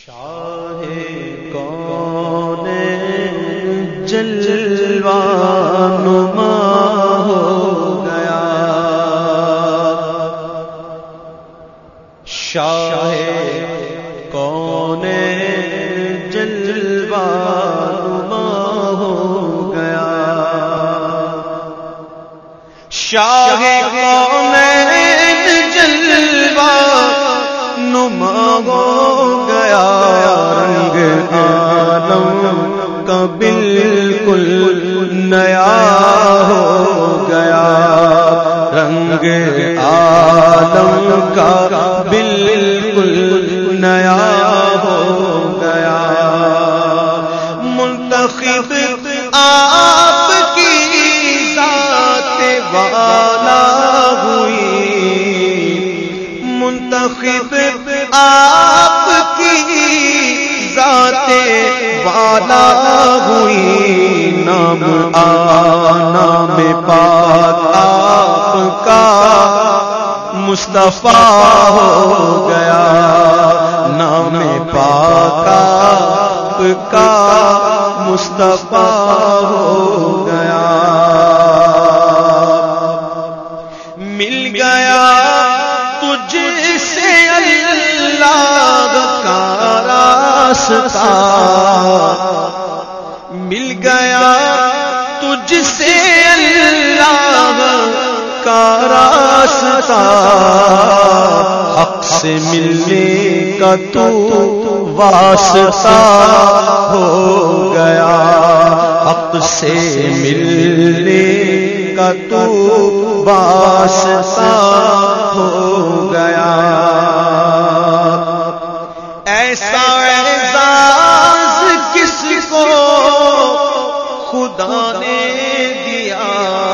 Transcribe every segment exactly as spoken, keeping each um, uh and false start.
شاہ کون جلوہ نما ہو گیا، شاہ کون جلوہ نما ہو گیا، شاہ کون جلوہ نما ہو گیا، رنگ عالم کا بالکل نیا ہو گیا، رنگ عالم کا بالکل نیا ہو گیا، منتخب آپ کی ذات والا ہوئی، منتخب آپ کی ذات والا ہوئی، نام نام پاک آپ کا مصطفیٰ ہو گیا، نام پاک آپ کا مصطفیٰ ہو گیا، مل گیا تجھ سے اللہ کا راستہ، مل گیا تجھ سے اللہ کا راستہ، حق سے ملنے کا تو واسطہ ہو گیا، حق سے ملنے کا تو واسطہ ہو گیا، ایسا اعزاز کس کو خدا نے دیا،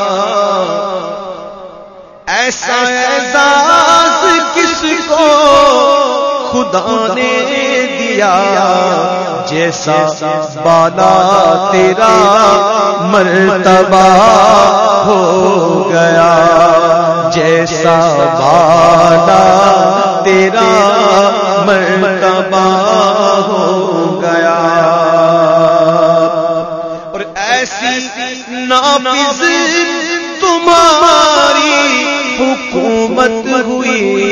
ایسا اعزاز کس کو خدا نے دیا، جیسا بالا تیرا مرتبہ ہو گیا، جیسا بالا تیرا مرتبہ ہو گیا، اور ایسی نافذ تمہاری حکومت ہوئی،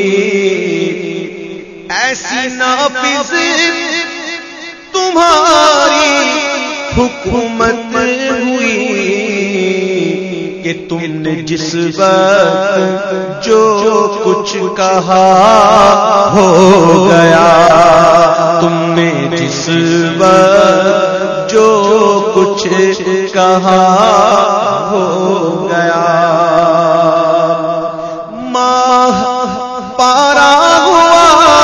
ایسی نافذ تمہاری حکومت ہوئی کہ تم نے جس وقت جو کچھ کہا ہو گیا، تم نے جس وقت جو کچھ کہا ہو گیا، ماہ پارا ہوا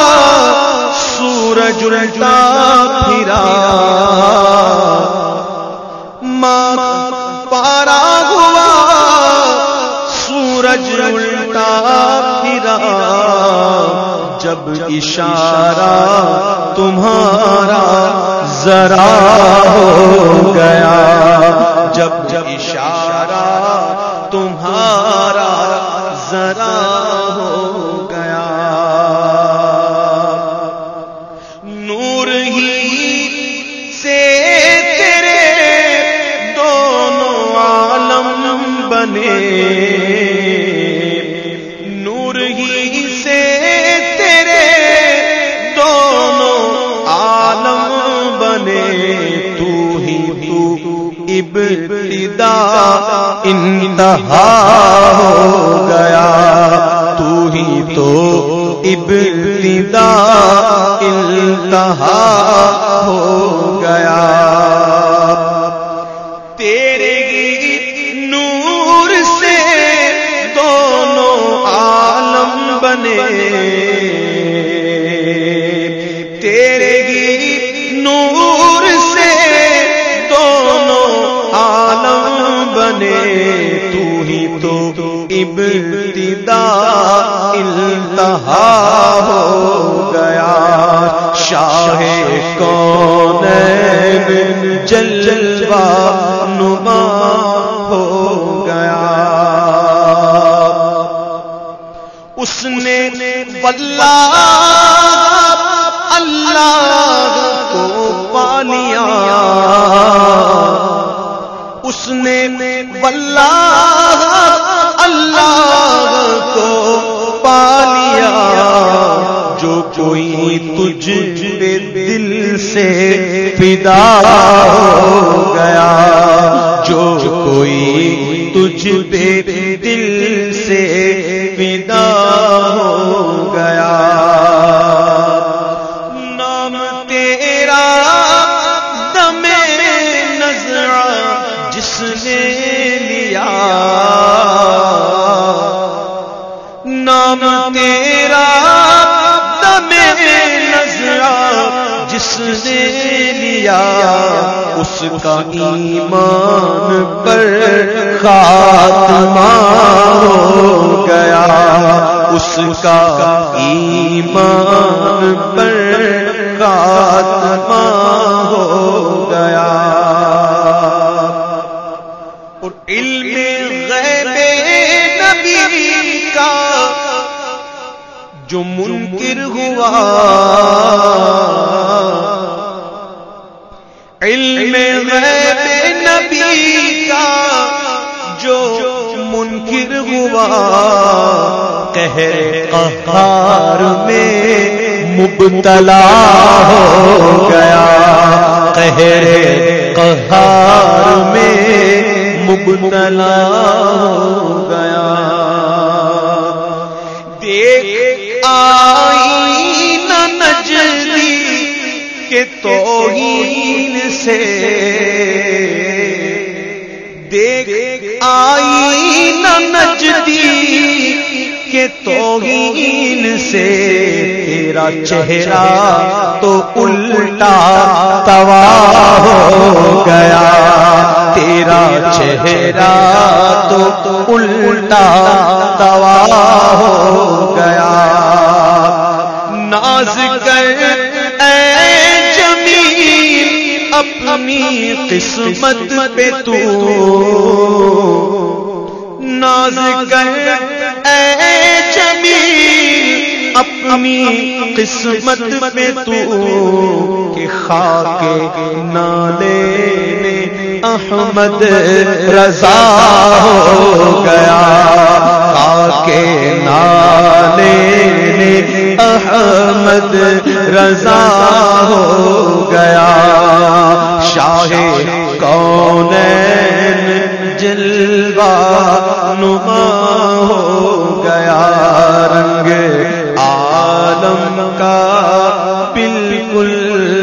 سورج الٹا پھرا، ماہ پارا ہوا سورج الٹا پھرا، جب اشارہ تمہارا ذرا ہو گیا، جب جب اشارہ تمہارا ذرا ہو گیا، نور ہی سے تیرے دونوں عالم بنے، نور ہی سے تیرے دونوں عالم بنے، تو ہی تو ابتدا انتہا ہو گیا، تو ہی تو ابتدا انتہا ہو گیا، تیرے نور سے دونوں عالم بنے، تیرے نور سے دونوں عالم بنے، تو ہی تو ابتدا انتہا ہو گیا، شاہ کونین جلوہ نما ہو گیا، اس نے واللہ اللہ تجھ پہ دل سے فدا ہو گیا، جو کوئی تجھ پہ دل سے فدا ہو گیا، نام تیرا دم نظرہ جس نے لیا، نام تیرا دم نظرہ جس نے لیا، اس کا ایمان پر خاتمہ ہو گیا، اس کا ایمان پر خاتمہ ہو گیا۔ اور علم غیب نبی کا جو منکر ہوا، علم غیب نبی کا جو منکر ہوا، قہر قہار میں مبتلا ہو گیا، قہر قہار میں مبتلا ہو گیا۔ دیکھ آئینہ نجدی کے توہین سے، دیکھ آئینہ نجدی کے توہین سے، تیرا چہرہ تو الٹا توا ہو گیا، تیرا چہرہ تو الٹا توا ہو گیا۔ ناز کر اے جمیل اپنی قسمت پہ تو، ناز کر اے جمیل اپنی قسمت پہ تو، کہ خاک نالے نے احمد رضا ہو گیا، خاک نالے نے احمد رضا ہو گیا۔ شاہ کونین جلوہ نما ہو گیا، رنگ عالم کا بالکل